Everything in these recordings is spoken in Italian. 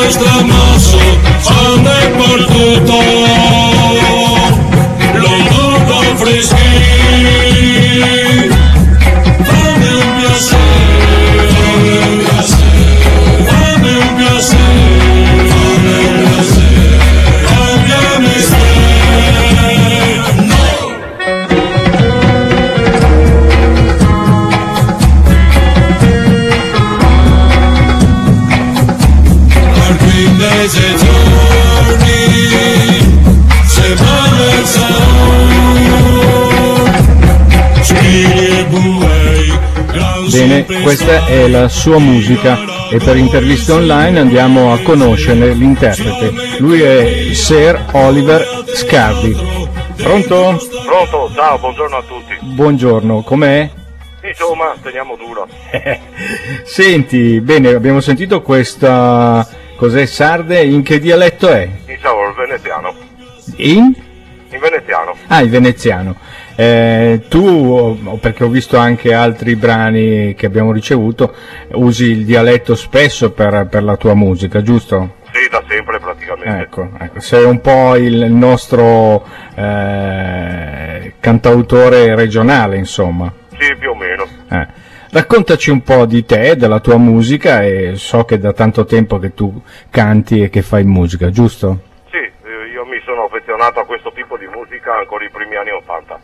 stramasso, ande por tutto, lontano freschi, fammi un piacere, fammi un piacere, fammi un piacere, fammi un piacere, cambiami mese giorni, settimane Bene, questa è la sua musica e per interviste online andiamo a conoscere l'interprete. Lui è Sir Oliver Scardi. Pronto? Pronto, ciao, buongiorno a tutti. Buongiorno, com'è? Insomma, teniamo duro. Senti, bene, abbiamo sentito questa... Cos'è sarde? In che dialetto è? Diciamo il veneziano. In veneziano. Ah, il veneziano. Tu, perché ho visto anche altri brani che abbiamo ricevuto, usi il dialetto spesso per la tua musica, giusto? Sì, da sempre praticamente. Ecco, sei un po' il nostro cantautore regionale, insomma. Sì, più o meno. Raccontaci un po' di te, della tua musica, e so che da tanto tempo che tu canti e che fai musica, giusto? Sì, io mi sono affezionato a questo tipo di musica ancora i primi anni '80.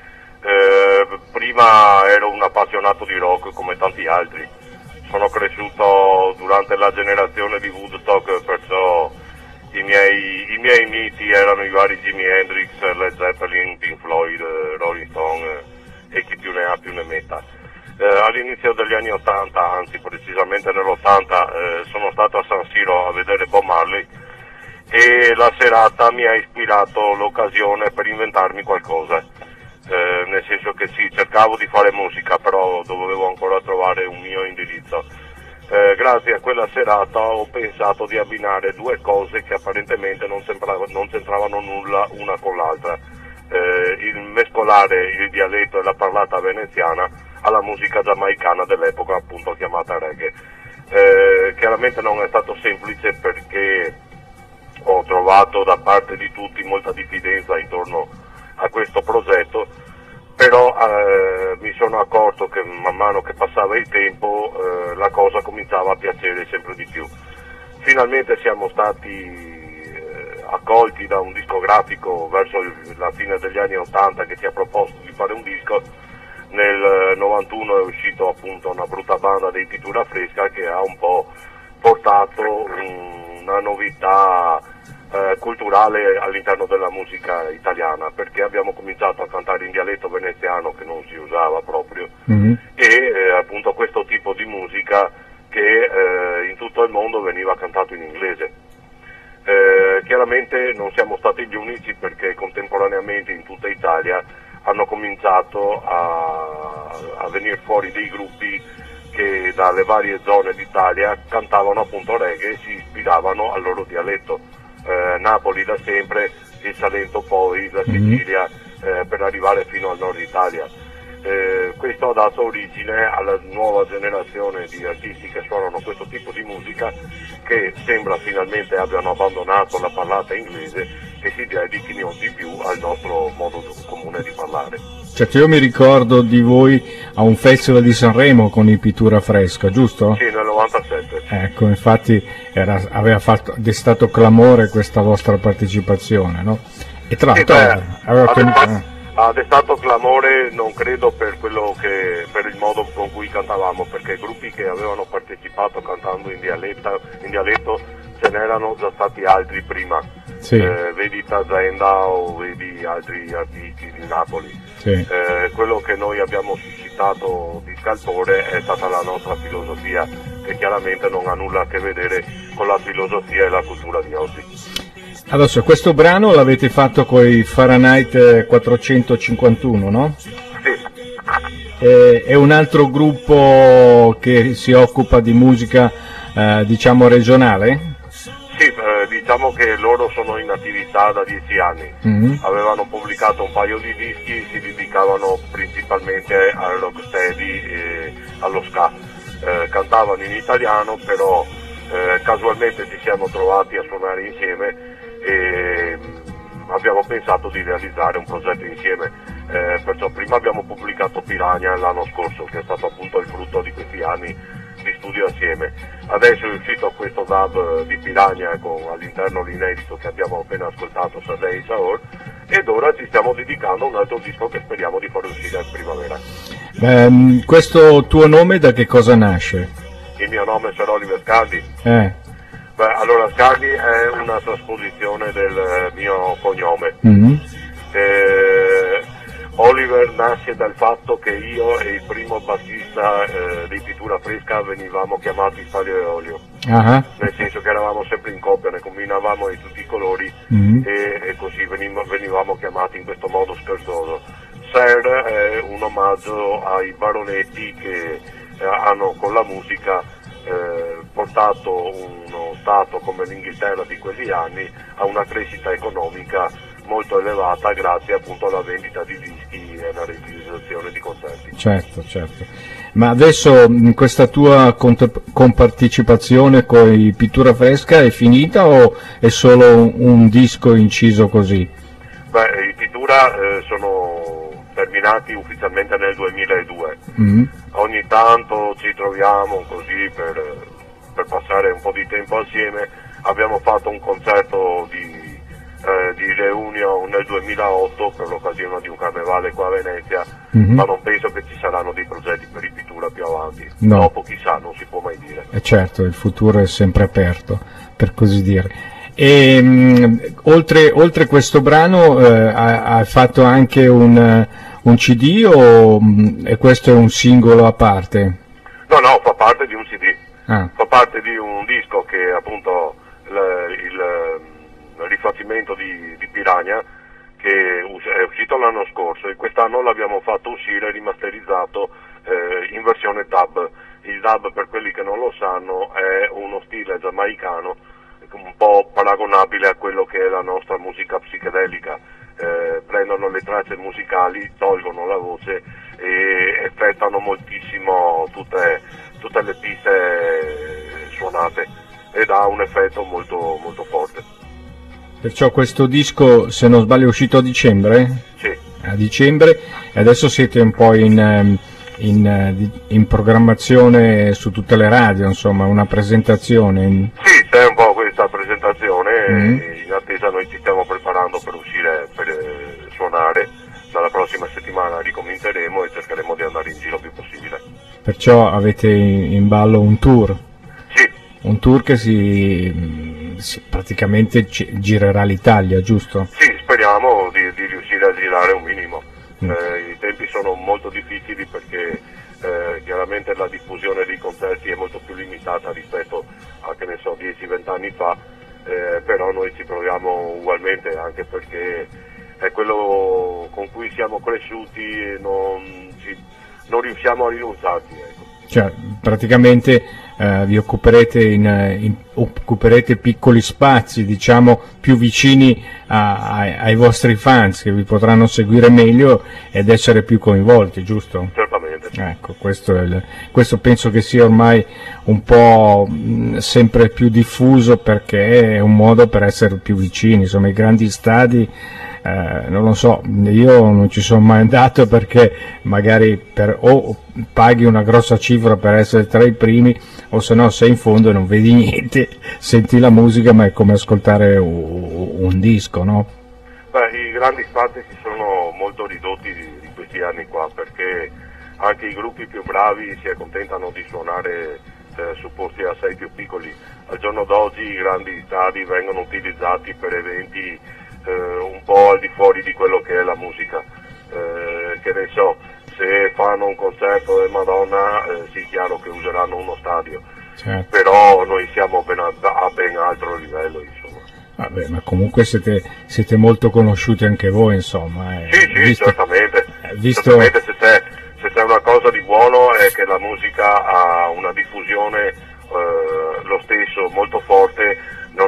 Prima ero un appassionato di rock come tanti altri. Sono cresciuto durante la generazione di Woodstock, perciò i miei miti erano i vari Jimi Hendrix, Led Zeppelin, Pink Floyd, Rolling Stone e chi più ne ha più ne metta. All'inizio degli anni '80, anzi precisamente nell'80, sono stato a San Siro a vedere Bob Marley e la serata mi ha ispirato l'occasione per inventarmi qualcosa, nel senso che sì, cercavo di fare musica, però dovevo ancora trovare un mio indirizzo. Grazie a quella serata ho pensato di abbinare due cose che apparentemente non c'entravano nulla una con l'altra, il mescolare il dialetto e la parlata veneziana alla musica giamaicana dell'epoca, appunto chiamata reggae. Chiaramente non è stato semplice perché ho trovato da parte di tutti molta diffidenza intorno a questo progetto, però mi sono accorto che man mano che passava il tempo la cosa cominciava a piacere sempre di più. Finalmente siamo stati accolti da un discografico verso la fine degli anni '80 che ci ha proposto di fare un disco. Nel 91 è uscito appunto una brutta banda dei Pittura Fresca che ha un po' portato una novità culturale all'interno della musica italiana, perché abbiamo cominciato a cantare in dialetto veneziano che non si usava proprio, e appunto questo tipo di musica che in tutto il mondo veniva cantato in inglese. Chiaramente non siamo stati gli unici, perché contemporaneamente in tutta Italia hanno cominciato a venire fuori dei gruppi che dalle varie zone d'Italia cantavano appunto reggae e si ispiravano al loro dialetto. Napoli da sempre, il Salento poi, la Sicilia, per arrivare fino al nord Italia. Questo ha dato origine alla nuova generazione di artisti che suonano questo tipo di musica, che sembra finalmente abbiano abbandonato la parlata inglese e si dedichino di più al nostro modo comune di parlare. Certo, io mi ricordo di voi a un festival di Sanremo con i Pittura Fresca, giusto? Sì, nel 97. Ecco, infatti aveva destato clamore questa vostra partecipazione, no? E tra l'altro ha destato clamore, non credo per il modo con cui cantavamo, perché gruppi che avevano partecipato cantando in dialetto ce n'erano già stati altri prima. Sì. Vedi Tazenda o vedi altri artisti di Napoli. Sì. Quello che noi abbiamo suscitato di scalpore è stata la nostra filosofia, che chiaramente non ha nulla a che vedere con la filosofia e la cultura di oggi. Adesso questo brano l'avete fatto con i Fahrenheit 451, no? Sì. È un altro gruppo che si occupa di musica, diciamo, regionale? Sì, diciamo che loro sono in attività da 10 anni. Avevano pubblicato un paio di dischi, si dedicavano principalmente al rocksteady e allo ska. Cantavano in italiano, però Casualmente ci siamo trovati a suonare insieme e abbiamo pensato di realizzare un progetto insieme, perciò prima abbiamo pubblicato Piranha l'anno scorso, che è stato appunto il frutto di questi anni di studio assieme. Adesso è uscito questo dub di Piranha con all'interno l'inedito che abbiamo appena ascoltato, Sadei Saor, ed ora ci stiamo dedicando a un altro disco che speriamo di far uscire in primavera. Questo tuo nome da che cosa nasce? Il mio nome è Sir Oliver Scardi. Eh. Allora, Scardi è una trasposizione del mio cognome. Mm-hmm. Oliver nasce dal fatto che io e il primo bassista di Pittura Fresca venivamo chiamati Staglio e Olio, nel senso che eravamo sempre in coppia, ne combinavamo di tutti i colori, e così venivamo chiamati in questo modo scherzoso. Sir è un omaggio ai baronetti che hanno con la musica portato uno stato come l'Inghilterra di quegli anni a una crescita economica molto elevata grazie appunto alla vendita di dischi e alla realizzazione di concerti. Certo. Ma adesso questa tua compartecipazione con i Pittura Fresca è finita o è solo un disco inciso così? I Pittura sono terminati ufficialmente nel 2002. Ogni tanto ci troviamo così per passare un po' di tempo assieme. Abbiamo fatto un concerto di reunion nel 2008 per l'occasione di un carnevale qua a Venezia, ma non penso che ci saranno dei progetti per i Pittura più avanti. No. Dopo chissà, non si può mai dire. Certo, il futuro è sempre aperto, per così dire. E oltre questo brano hai fatto anche un CD o questo è un singolo a parte? No, fa parte di un CD, fa parte di un disco che appunto il rifacimento di Piranha, che è uscito l'anno scorso e quest'anno l'abbiamo fatto uscire rimasterizzato in versione dub. Il dub, per quelli che non lo sanno, è uno stile giamaicano un po' paragonabile a quello che è la nostra musica psichedelica. Prendono le tracce musicali, tolgono la voce e effettano moltissimo tutte le piste suonate ed ha un effetto molto, molto forte. Perciò questo disco, se non sbaglio, è uscito a dicembre? Sì. A dicembre, e adesso siete un po' in programmazione su tutte le radio, insomma, una presentazione. Sì, c'è un po' questa presentazione, in attesa noi ci stiamo preparando per uscire, per suonare. Dalla prossima settimana ricominceremo e cercheremo di andare in giro il più possibile. Perciò avete in ballo un tour? Sì. Un tour che praticamente girerà l'Italia, giusto? Sì, speriamo di riuscire a girare un minimo. I tempi sono molto difficili perché chiaramente la diffusione dei concerti è molto più limitata rispetto a, che ne so, 10-20 anni fa, però noi ci proviamo ugualmente, anche perché è quello con cui siamo cresciuti e non riusciamo a rinunciarci, ecco. Cioè, praticamente vi occuperete piccoli spazi, diciamo, più vicini ai vostri fans, che vi potranno seguire meglio ed essere più coinvolti, giusto? Certamente. Ecco, questo penso che sia ormai un po' sempre più diffuso, perché è un modo per essere più vicini. Insomma, i grandi stadi, non lo so, io non ci sono mai andato perché magari o paghi una grossa cifra per essere tra i primi, o se no sei in fondo e non vedi niente, senti la musica ma è come ascoltare un disco, no? I grandi spazi si sono molto ridotti di questi anni qua, perché anche i gruppi più bravi si accontentano di suonare su posti assai più piccoli. Al giorno d'oggi i grandi stadi vengono utilizzati per eventi un po' al di fuori di quello che è la musica, che ne so, se fanno un concerto del Madonna, sì, chiaro che useranno uno stadio, certo. Però noi siamo a ben altro livello, insomma. Vabbè, ma comunque siete molto conosciuti anche voi, insomma. Sì, certamente. Visto... Certamente, se c'è una cosa di buono è che la musica ha una diffusione lo stesso molto forte,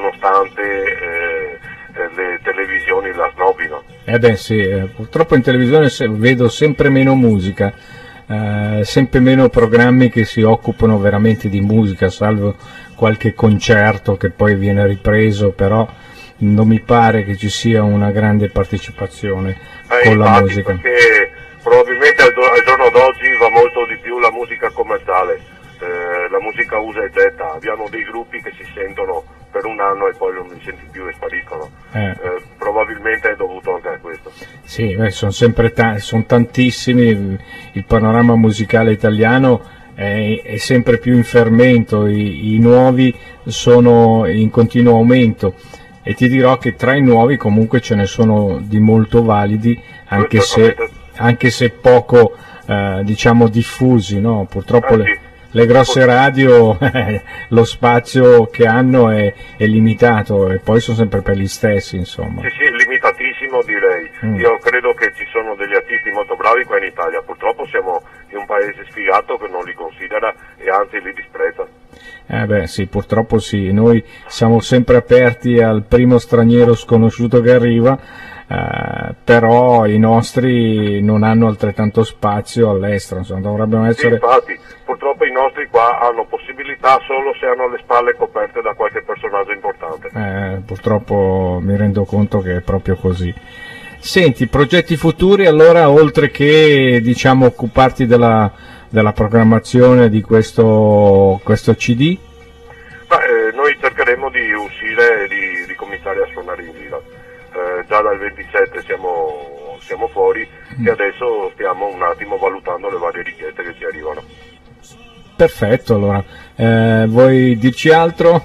nonostante le televisioni la snobbino. Sì, purtroppo in televisione vedo sempre meno musica, sempre meno programmi che si occupano veramente di musica, salvo qualche concerto che poi viene ripreso, però non mi pare che ci sia una grande partecipazione con la musica. Perché probabilmente al giorno d'oggi va molto di più la musica commerciale, la musica usa e getta, abbiamo dei gruppi che si sentono per un anno e poi non li senti più e spariscono, probabilmente è dovuto anche a questo. Sì, sono sempre sono tantissimi, il panorama musicale italiano è sempre più in fermento, i nuovi sono in continuo aumento, e ti dirò che tra i nuovi comunque ce ne sono di molto validi, anche se poco diciamo diffusi, no? Purtroppo Sì. le grosse radio lo spazio che hanno è limitato, e poi sono sempre per gli stessi, insomma. Sì, limitatissimo direi. Io credo che ci sono degli artisti molto bravi qua in Italia, purtroppo siamo in un paese sfigato che non li considera e anzi li disprezza. Sì, purtroppo sì, noi siamo sempre aperti al primo straniero sconosciuto che arriva, però i nostri non hanno altrettanto spazio all'estero, insomma, dovrebbero essere... Sì, infatti, purtroppo i nostri qua hanno possibilità solo se hanno le spalle coperte da qualche personaggio importante. Purtroppo mi rendo conto che è proprio così. Senti, progetti futuri allora, oltre che diciamo occuparti della programmazione di questo CD? Noi cercheremo di uscire e di cominciare a suonare in gira. Già dal 27 siamo fuori e adesso stiamo un attimo valutando le varie richieste che ci arrivano. Perfetto, allora. Vuoi dirci altro?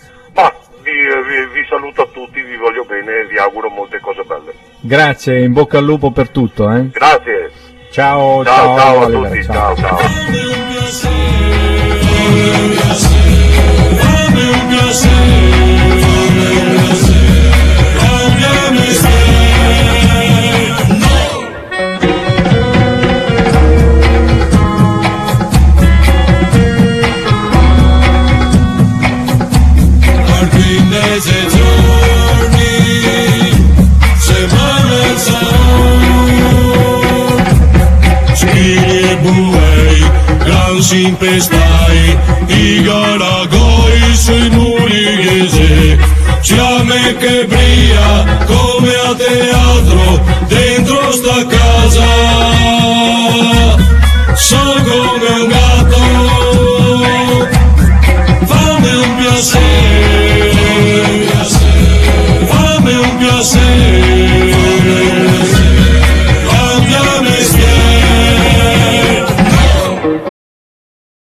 Vi saluto a tutti, vi voglio bene e vi auguro molte cose belle. Grazie, in bocca al lupo per tutto. Grazie. Ciao a Oliver, tutti, ciao. Mese giorni, settimane Spiri e buei, grandi impestai, i garagoi sui muri chiese, fiamme che brilla come a teatro dentro sta casa.